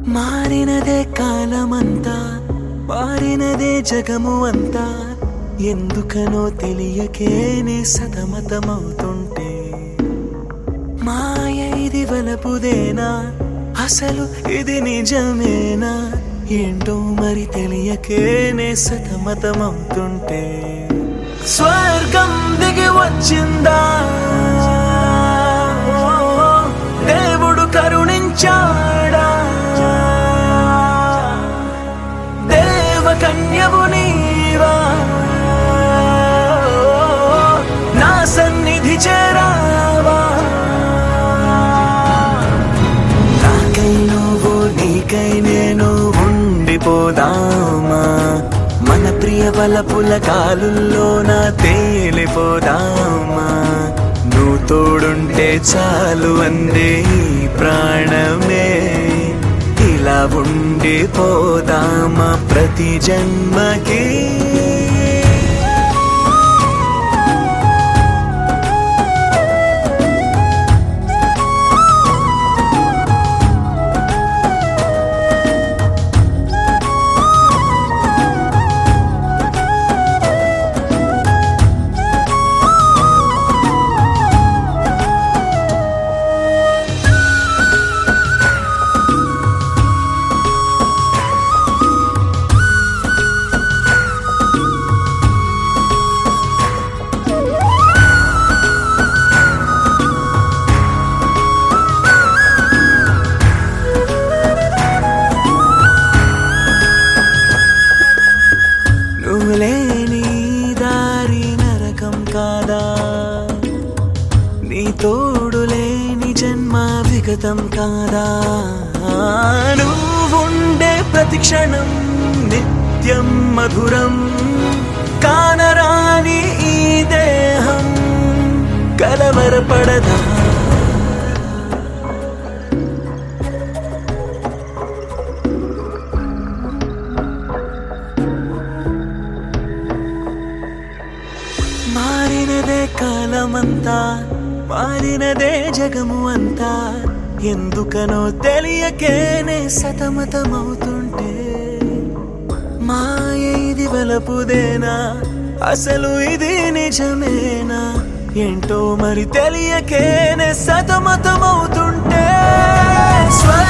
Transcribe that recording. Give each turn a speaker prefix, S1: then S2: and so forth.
S1: మారినదే కాలమంతా, మారినదే జగము అంతా, ఎందుకనో తెలియకేనే సతమతమవుతుంటే. మాయ ఇది వలపుదేనా, అసలు ఇది నిజమేనా, ఏంటో మరి తెలియకేనే సతమతమవుతుంటే. స్వర్గం దిగి వచ్చిందా, దేవుడు కరుణించాడా, దేవకన్యవు నీవా, నా సన్నిధి చేరావా. నాకై నువ్వు నీకై నేను ఉండిపోదామా, మన ప్రియ వలపుల కాలుల్లోన తేలిపోదామా. నువ్వు తోడుంటే చాలు అందే ప్రాణమే, ఇలా ఉండిపోదామా ప్రతి జన్మకి. లేని దారి నరకం కాదా, నీ తోడు లేని జన్మ విగతం కాదా. నువ్వుండే ప్రతి క్షణం నిత్యం మధురం, కానరాని ఈ దేహం కలవరపడదా. మారినదే కాలమంతా, మారినదే జగము అంతా, ఎందుకనో తెలియకేనే సతమతమవుతుంటే. మాయ ఇది వలపుదేనా, అసలు ఇది నిజమేనా, ఏంటో మరి తెలియకేనే సతమతమవుతుంటే.